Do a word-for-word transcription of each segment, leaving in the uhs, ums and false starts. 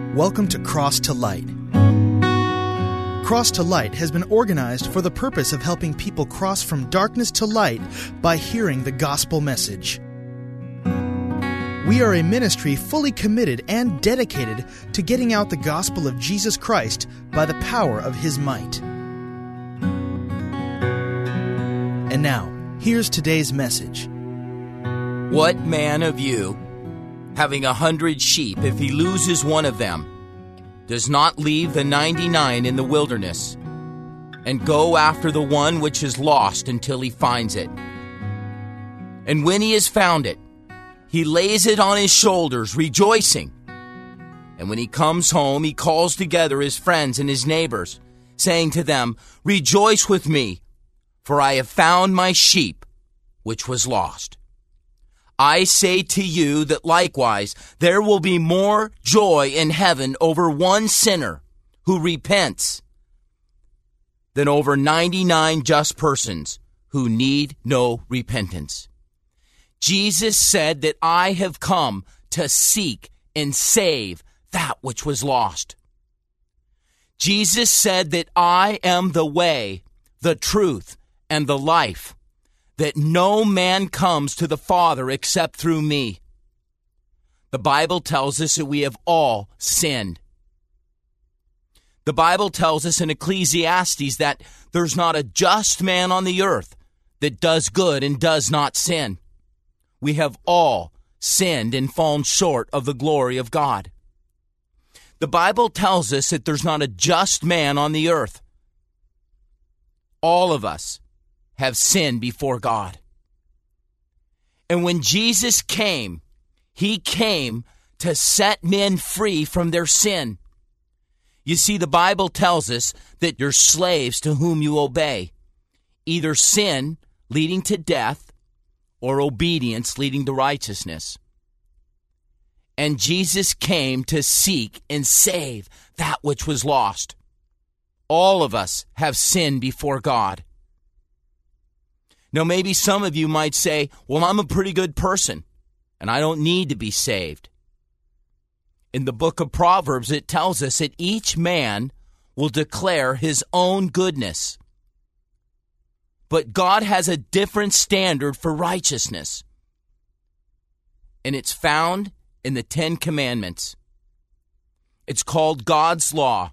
Welcome to Cross to Light. Cross to Light has been organized for the purpose of helping people cross from darkness to light by hearing the gospel message. We are a ministry fully committed and dedicated to getting out the gospel of Jesus Christ by the power of His might. And now, here's today's message. What man of you, having a hundred sheep, if he loses one of them, does not leave the ninety-nine in the wilderness and go after the one which is lost until he finds it? And when he has found it, he lays it on his shoulders, rejoicing. And when he comes home, he calls together his friends and his neighbors, saying to them, "Rejoice with me, for I have found my sheep, which was lost." I say to you that likewise there will be more joy in heaven over one sinner who repents than over ninety-nine just persons who need no repentance. Jesus said that I have come to seek and save that which was lost. Jesus said that I am the way, the truth, and the life, that no man comes to the Father except through me. The Bible tells us that we have all sinned. The Bible tells us in Ecclesiastes that there's not a just man on the earth that does good and does not sin. We have all sinned and fallen short of the glory of God. The Bible tells us that there's not a just man on the earth. All of us have sinned before God. And when Jesus came, He came to set men free from their sin. You see, the Bible tells us that you're slaves to whom you obey, either sin leading to death or obedience leading to righteousness. And Jesus came to seek and save that which was lost. All of us have sinned before God. Now, maybe some of you might say, well, I'm a pretty good person, and I don't need to be saved. In the book of Proverbs, it tells us that each man will declare his own goodness. But God has a different standard for righteousness, and it's found in the Ten Commandments. It's called God's law.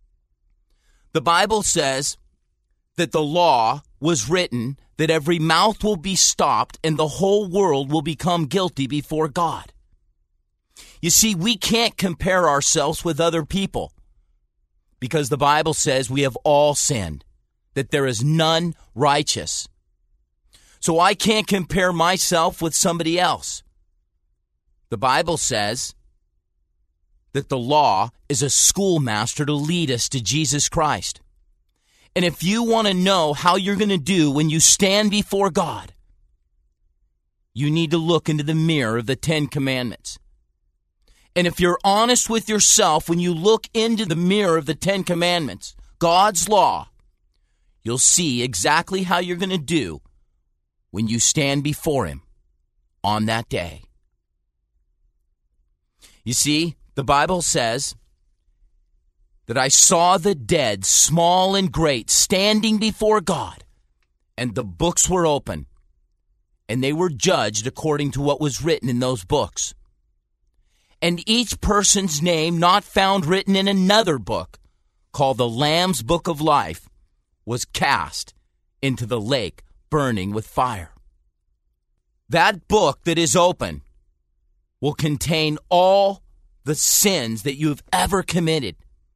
The Bible says that the law was written that every mouth will be stopped and the whole world will become guilty before God. You see, we can't compare ourselves with other people because the Bible says we have all sinned, that there is none righteous. So I can't compare myself with somebody else. The Bible says that the law is a schoolmaster to lead us to Jesus Christ. And if you want to know how you're going to do when you stand before God, you need to look into the mirror of the Ten Commandments. And if you're honest with yourself, when you look into the mirror of the Ten Commandments, God's law, you'll see exactly how you're going to do when you stand before Him on that day. You see, the Bible says that I saw the dead, small and great, standing before God, and the books were open, and they were judged according to what was written in those books. And each person's name not found written in another book, called the Lamb's Book of Life, was cast into the lake burning with fire. That book that is open will contain all the sins that you have ever committed.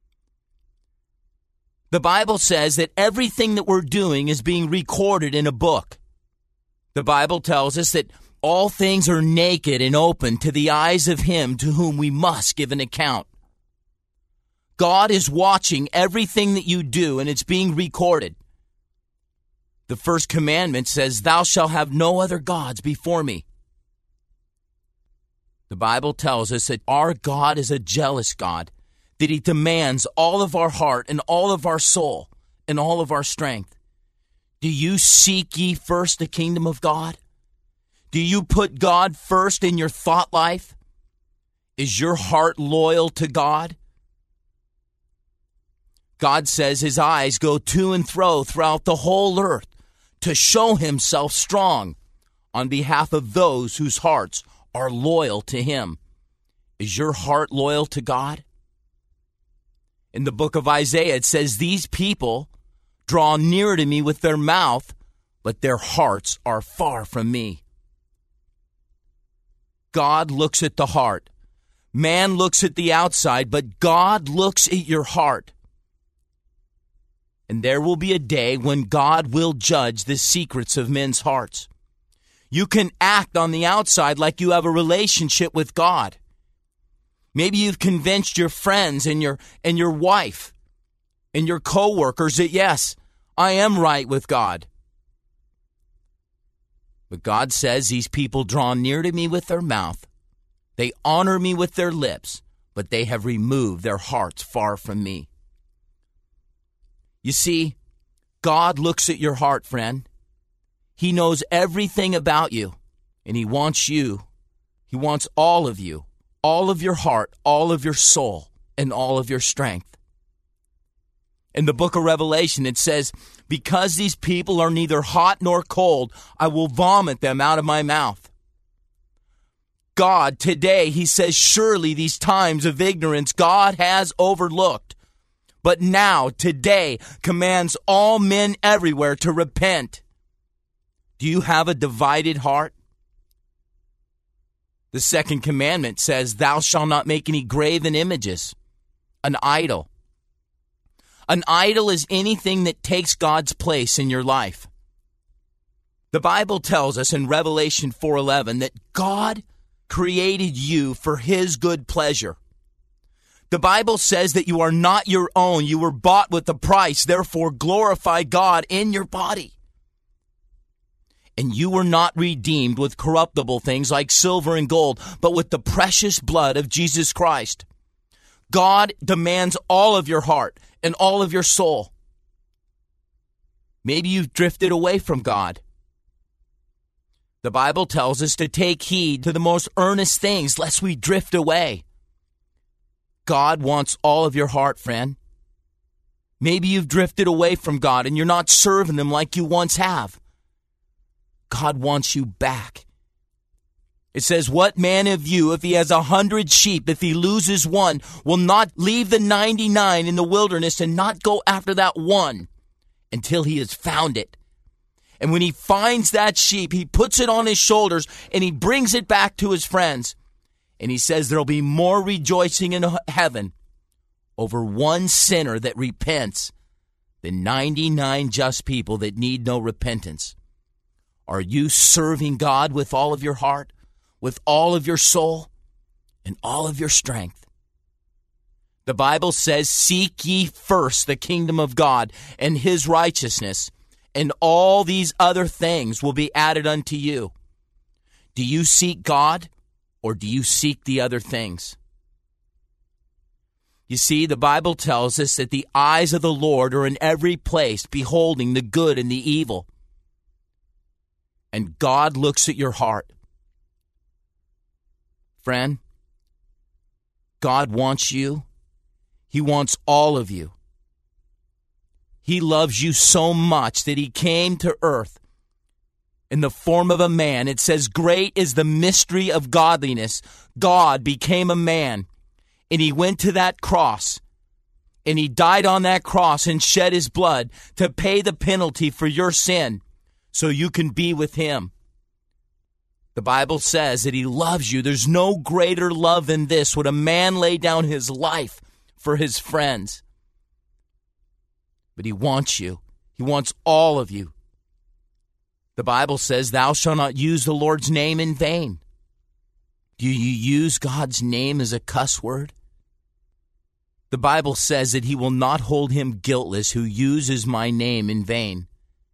The Bible says that everything that we're doing is being recorded in a book. The Bible tells us that all things are naked and open to the eyes of Him to whom we must give an account. God is watching everything that you do, and it's being recorded. The first commandment says, "Thou shalt have no other gods before me." The Bible tells us that our God is a jealous God, that He demands all of our heart and all of our soul and all of our strength. Do you seek ye first the kingdom of God? Do you put God first in your thought life? Is your heart loyal to God? God says his eyes go to and fro throughout the whole earth to show himself strong on behalf of those whose hearts are loyal to him. Is your heart loyal to God? In the book of Isaiah, it says, these people draw near to me with their mouth, but their hearts are far from me. God looks at the heart. Man looks at the outside, but God looks at your heart. And there will be a day when God will judge the secrets of men's hearts. You can act on the outside like you have a relationship with God. Maybe you've convinced your friends and your and your wife and your co-workers that, yes, I am right with God. But God says these people draw near to me with their mouth. They honor me with their lips, but they have removed their hearts far from me. You see, God looks at your heart, friend. He knows everything about you, and he wants you. He wants all of you, all of your heart, all of your soul, and all of your strength. In the book of Revelation, it says, because these people are neither hot nor cold, I will vomit them out of my mouth. God, today, he says, surely these times of ignorance God has overlooked. But now, today, commands all men everywhere to repent. Do you have a divided heart? The second commandment says, thou shalt not make any graven images, an idol. An idol is anything that takes God's place in your life. The Bible tells us in Revelation four eleven that God created you for his good pleasure. The Bible says that you are not your own. You were bought with a price. Therefore, glorify God in your body. And you were not redeemed with corruptible things like silver and gold, but with the precious blood of Jesus Christ. God demands all of your heart and all of your soul. Maybe you've drifted away from God. The Bible tells us to take heed to the most earnest things, lest we drift away. God wants all of your heart, friend. Maybe you've drifted away from God and you're not serving him like you once have. God wants you back. It says, what man of you, if he has a hundred sheep, if he loses one, will not leave the ninety-nine in the wilderness and not go after that one until he has found it? And when he finds that sheep, he puts it on his shoulders and he brings it back to his friends. And he says there'll be more rejoicing in heaven over one sinner that repents than ninety-nine just people that need no repentance. Are you serving God with all of your heart, with all of your soul, and all of your strength? The Bible says, seek ye first the kingdom of God and his righteousness, and all these other things will be added unto you. Do you seek God? Or do you seek the other things? You see, the Bible tells us that the eyes of the Lord are in every place, beholding the good and the evil. And God looks at your heart. Friend, God wants you. He wants all of you. He loves you so much that he came to earth in the form of a man. It says, great is the mystery of godliness. God became a man, and he went to that cross, and he died on that cross and shed his blood to pay the penalty for your sin so you can be with him. The Bible says that he loves you. There's no greater love than this, would a man lay down his life for his friends. But he wants you. He wants all of you. The Bible says, thou shalt not use the Lord's name in vain. Do you use God's name as a cuss word? The Bible says that he will not hold him guiltless who uses my name in vain.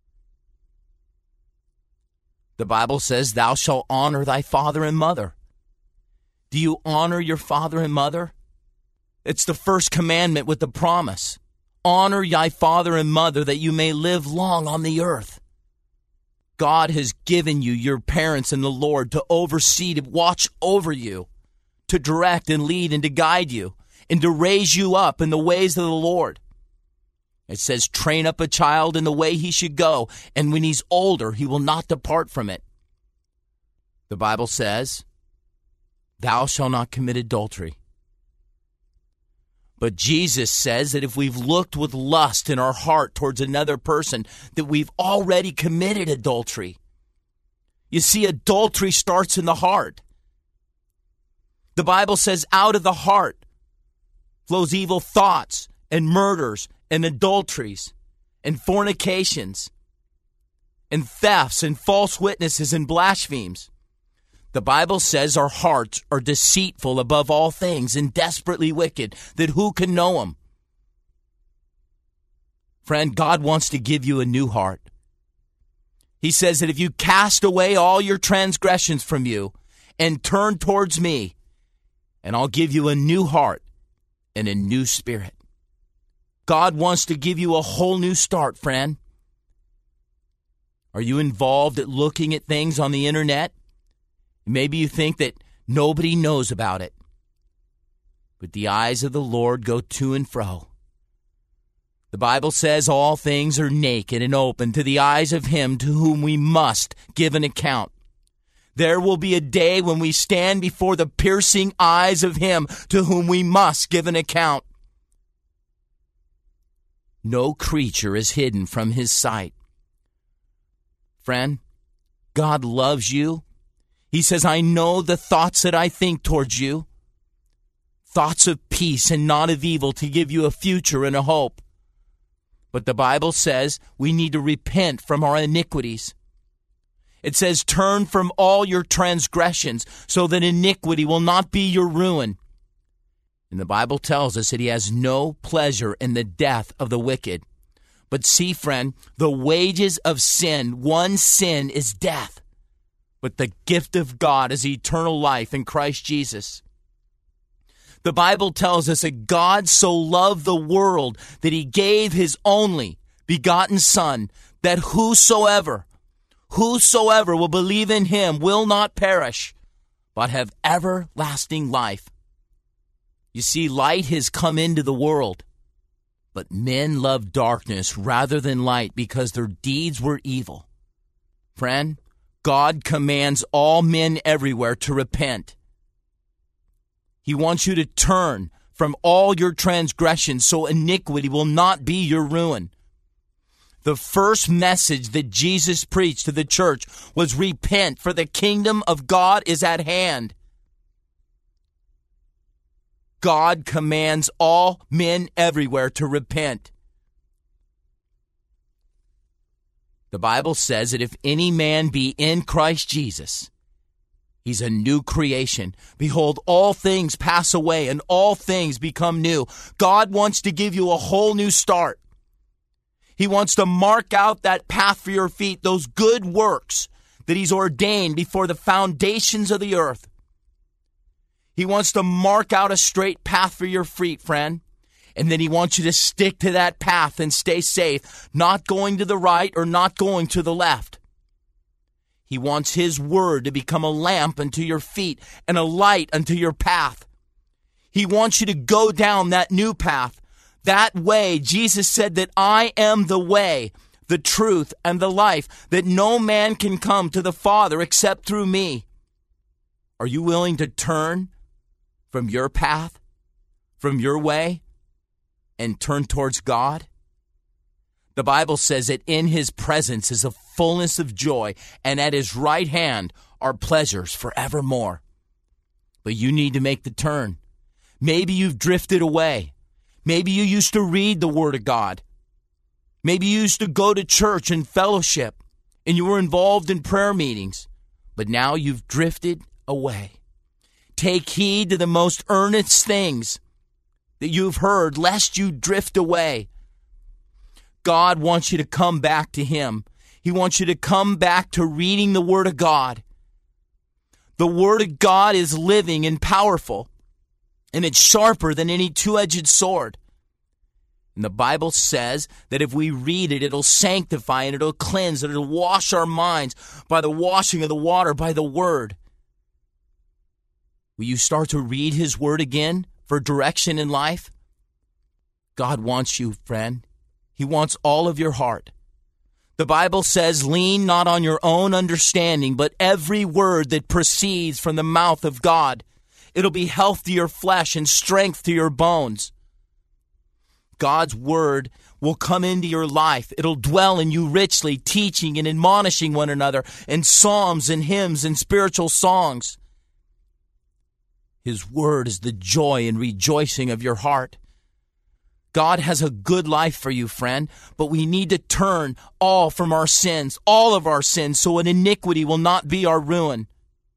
The Bible says, thou shalt honor thy father and mother. Do you honor your father and mother? It's the first commandment with the promise. Honor thy father and mother that you may live long on the earth. God has given you your parents in the Lord to oversee, to watch over you, to direct and lead and to guide you, and to raise you up in the ways of the Lord. It says, train up a child in the way he should go, and when he's older, he will not depart from it. The Bible says, thou shalt not commit adultery. But Jesus says that if we've looked with lust in our heart towards another person, that we've already committed adultery. You see, adultery starts in the heart. The Bible says out of the heart flows evil thoughts and murders and adulteries and fornications and thefts and false witnesses and blasphemies. The Bible says our hearts are deceitful above all things and desperately wicked, that who can know them? Friend, God wants to give you a new heart. He says that if you cast away all your transgressions from you and turn towards me, and I'll give you a new heart and a new spirit. God wants to give you a whole new start, friend. Are you involved at looking at things on the internet? Maybe you think that nobody knows about it. But the eyes of the Lord go to and fro. The Bible says all things are naked and open to the eyes of him to whom we must give an account. There will be a day when we stand before the piercing eyes of him to whom we must give an account. No creature is hidden from his sight. Friend, God loves you. He says, I know the thoughts that I think towards you. Thoughts of peace and not of evil, to give you a future and a hope. But the Bible says we need to repent from our iniquities. It says, turn from all your transgressions so that iniquity will not be your ruin. And the Bible tells us that he has no pleasure in the death of the wicked. But see, friend, the wages of sin, one sin, is death. But the gift of God is eternal life in Christ Jesus. The Bible tells us that God so loved the world that he gave his only begotten Son, that whosoever, whosoever will believe in him will not perish, but have everlasting life. You see, light has come into the world, but men love darkness rather than light because their deeds were evil. Friend, God commands all men everywhere to repent. He wants you to turn from all your transgressions so iniquity will not be your ruin. The first message that Jesus preached to the church was repent, for the kingdom of God is at hand. God commands all men everywhere to repent. The Bible says that if any man be in Christ Jesus, he's a new creation. Behold, all things pass away and all things become new. God wants to give you a whole new start. He wants to mark out that path for your feet, those good works that he's ordained before the foundations of the earth. He wants to mark out a straight path for your feet, friend. And then he wants you to stick to that path and stay safe, not going to the right or not going to the left. He wants his word to become a lamp unto your feet and a light unto your path. He wants you to go down that new path. That way, Jesus said that I am the way, the truth, and the life, that no man can come to the Father except through me. Are you willing to turn from your path, from your way, and turn towards God? The Bible says that in his presence is a fullness of joy, and at his right hand are pleasures forevermore. But you need to make the turn. Maybe you've drifted away. Maybe you used to read the Word of God. Maybe you used to go to church and fellowship, and you were involved in prayer meetings, but now you've drifted away. Take heed to the most earnest things that you've heard, lest you drift away. God wants you to come back to him. He wants you to come back to reading the Word of God. The Word of God is living and powerful, and it's sharper than any two-edged sword. And the Bible says that if we read it, it'll sanctify and it'll cleanse and it'll wash our minds by the washing of the water, by the Word. Will you start to read his Word again for direction in life? God wants you, friend. He wants all of your heart. The Bible says, lean not on your own understanding, but every word that proceeds from the mouth of God. It'll be health to your flesh and strength to your bones. God's word will come into your life. It'll dwell in you richly, teaching and admonishing one another in psalms and hymns and spiritual songs. His word is the joy and rejoicing of your heart. God has a good life for you, friend, but we need to turn all from our sins, all of our sins, so an iniquity will not be our ruin.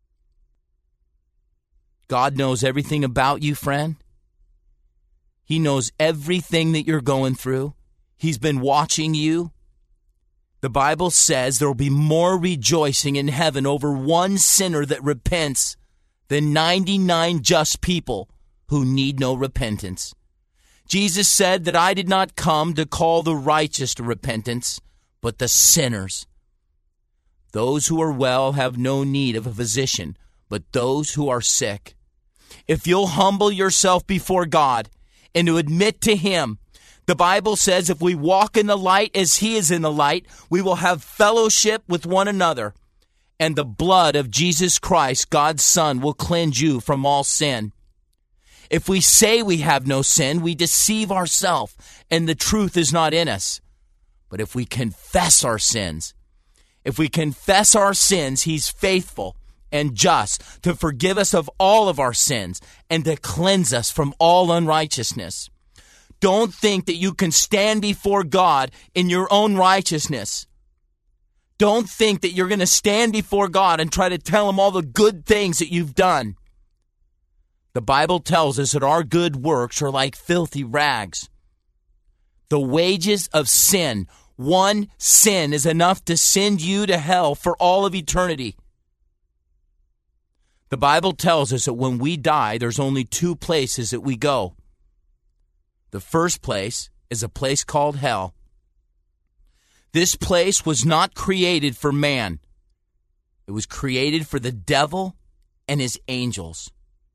God knows everything about you, friend. He knows everything that you're going through. He's been watching you. The Bible says there will be more rejoicing in heaven over one sinner that repents than ninety-nine just people who need no repentance. Jesus said that I did not come to call the righteous to repentance, but the sinners. Those who are well have no need of a physician, but those who are sick. If you'll humble yourself before God and to admit to Him, the Bible says if we walk in the light as He is in the light, we will have fellowship with one another. And the blood of Jesus Christ, God's Son, will cleanse you from all sin. If we say we have no sin, we deceive ourselves, and the truth is not in us. But if we confess our sins, if we confess our sins, He's faithful and just to forgive us of all of our sins and to cleanse us from all unrighteousness. Don't think that you can stand before God in your own righteousness. Don't think that you're going to stand before God and try to tell Him all the good things that you've done. The Bible tells us that our good works are like filthy rags. The wages of sin, one sin, is enough to send you to hell for all of eternity. The Bible tells us that when we die, there's only two places that we go. The first place is a place called hell. This place was not created for man. It was created for the devil and his angels.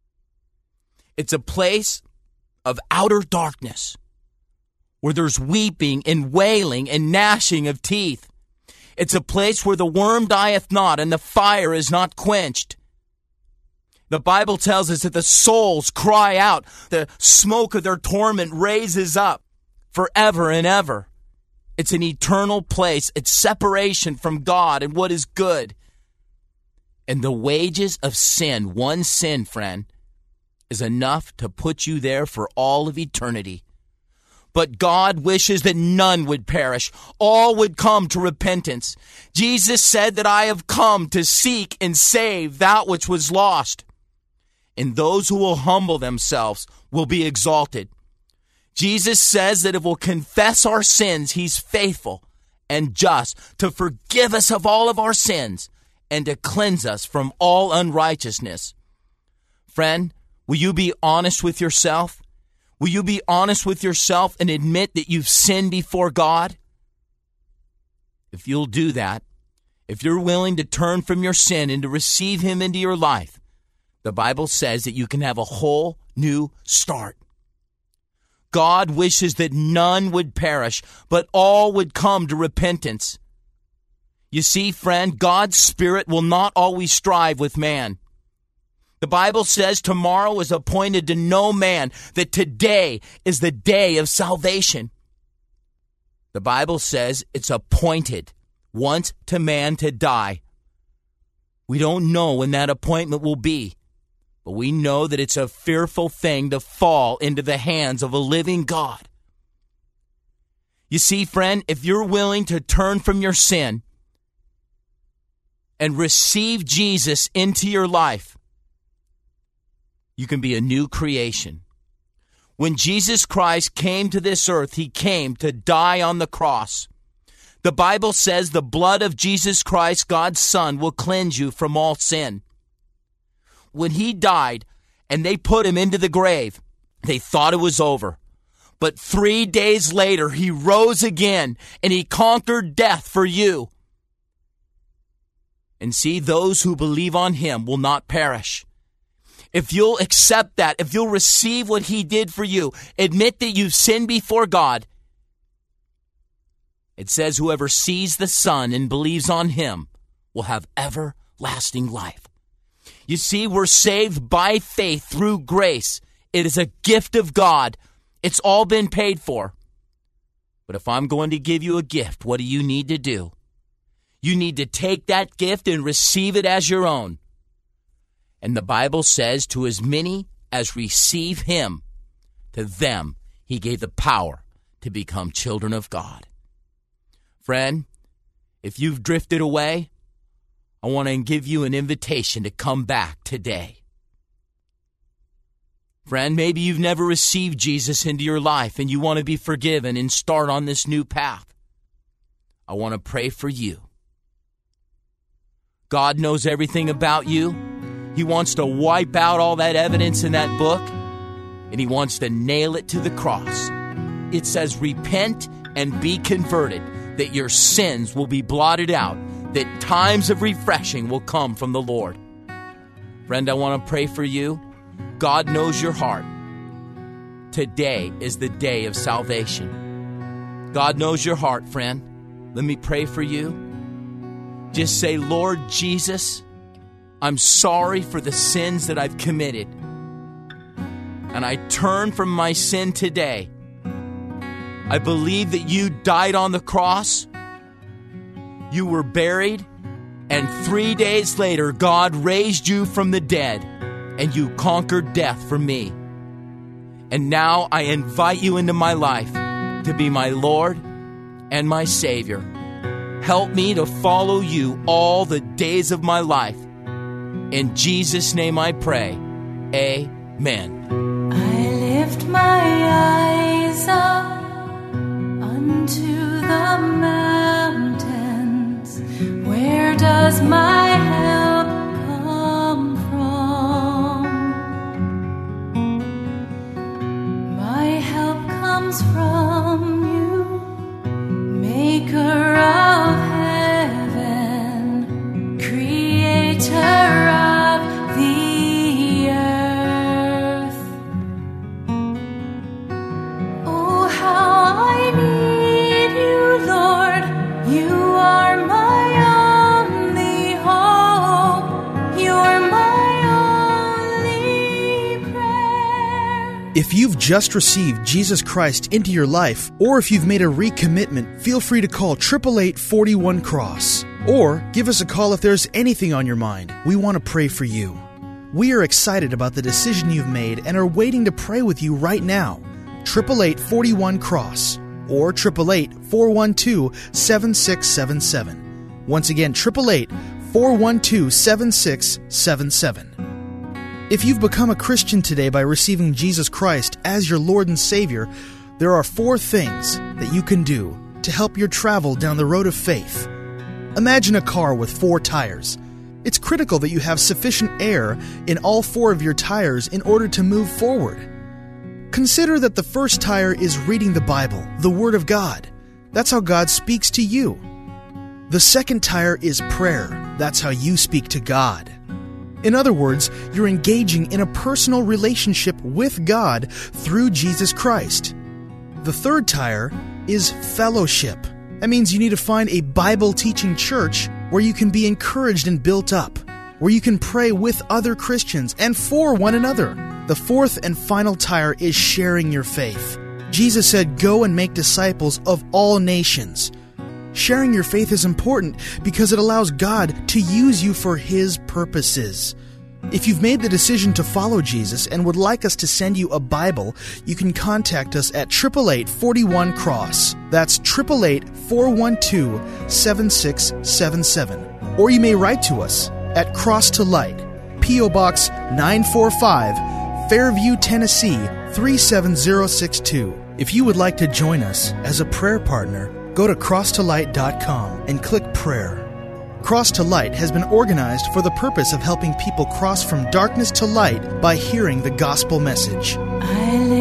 It's a place of outer darkness where there's weeping and wailing and gnashing of teeth. It's a place where the worm dieth not and the fire is not quenched. The Bible tells us that the souls cry out. The smoke of their torment raises up forever and ever. It's an eternal place. It's separation from God and what is good. And the wages of sin, one sin, friend, is enough to put you there for all of eternity. But God wishes that none would perish. All would come to repentance. Jesus said that I have come to seek and save that which was lost. And those who will humble themselves will be exalted. Jesus says that if we'll confess our sins, He's faithful and just to forgive us of all of our sins and to cleanse us from all unrighteousness. Friend, will you be honest with yourself? Will you be honest with yourself and admit that you've sinned before God? If you'll do that, if you're willing to turn from your sin and to receive Him into your life, the Bible says that you can have a whole new start. God wishes that none would perish, but all would come to repentance. You see, friend, God's Spirit will not always strive with man. The Bible says tomorrow is appointed to no man, that today is the day of salvation. The Bible says it's appointed once to man to die. We don't know when that appointment will be, but we know that it's a fearful thing to fall into the hands of a living God. You see, friend, if you're willing to turn from your sin and receive Jesus into your life, you can be a new creation. When Jesus Christ came to this earth, He came to die on the cross. The Bible says the blood of Jesus Christ, God's Son, will cleanse you from all sin. When He died and they put Him into the grave, they thought it was over. But three days later, He rose again and He conquered death for you. And see, those who believe on Him will not perish. If you'll accept that, if you'll receive what He did for you, admit that you've sinned before God, It says whoever sees the Son and believes on him will have everlasting life. You see, we're saved by faith through grace. It is a gift of God. It's all been paid for. But if I'm going to give you a gift, what do you need to do? You need to take that gift and receive it as your own. And the Bible says, to as many as receive him, to them he gave the power to become children of God. Friend, if you've drifted away, I want to give you an invitation to come back today. Friend, maybe you've never received Jesus into your life and you want to be forgiven and start on this new path. I want to pray for you. God knows everything about you. He wants to wipe out all that evidence in that book, and he wants to nail it to the cross. It says, repent and be converted, that your sins will be blotted out, that times of refreshing will come from the Lord. Friend, I want to pray for you. God knows your heart. Today is the day of salvation. God knows your heart, friend. Let me pray for you. Just say, Lord Jesus, I'm sorry for the sins that I've committed. And I turn from my sin today. I believe that you died on the cross. You were buried. And three days later, God raised you from the dead. And you conquered death for me. And now I invite you into my life to be my Lord and my Savior. Help me to follow you all the days of my life. In Jesus' name I pray. Amen. I lift my eyes up unto the mountains. Where does my help come from? My help comes from you, Maker of heaven, Creator of the earth. Oh, how I need you, Lord. You are my only hope. You're my only prayer. If you've just received Jesus Christ into your life, or if you've made a recommitment, feel free to call eight eight eight, four one, CROSS. Or give us a call if there's anything on your mind. We want to pray for you. We are excited about the decision you've made and are waiting to pray with you right now. eight eight eight, four one, CROSS or eight eight eight, four one two, seven six seven seven. Once again, eight eight eight, four one two, seven six seven seven. If you've become a Christian today by receiving Jesus Christ as your Lord and Savior, there are four things that you can do to help your travel down the road of faith. Imagine a car with four tires. It's critical that you have sufficient air in all four of your tires in order to move forward. Consider that the first tire is reading the Bible, the Word of God. That's how God speaks to you. The second tire is prayer. That's how you speak to God. In other words, you're engaging in a personal relationship with God through Jesus Christ. The third tire is fellowship. That means you need to find a Bible-teaching church where you can be encouraged and built up, where you can pray with other Christians and for one another. The fourth and final tire is sharing your faith. Jesus said, "Go and make disciples of all nations." Sharing your faith is important because it allows God to use you for His purposes. If you've made the decision to follow Jesus and would like us to send you a Bible, you can contact us at eight eight eight, four one, CROSS. That's eight eight eight, four one two, seven six seven seven. Or you may write to us at Cross to Light, P O Box nine four five, Fairview, Tennessee three seven zero six two. If you would like to join us as a prayer partner, go to cross to light dot com and click prayer. Cross to Light has been organized for the purpose of helping people cross from darkness to light by hearing the gospel message. I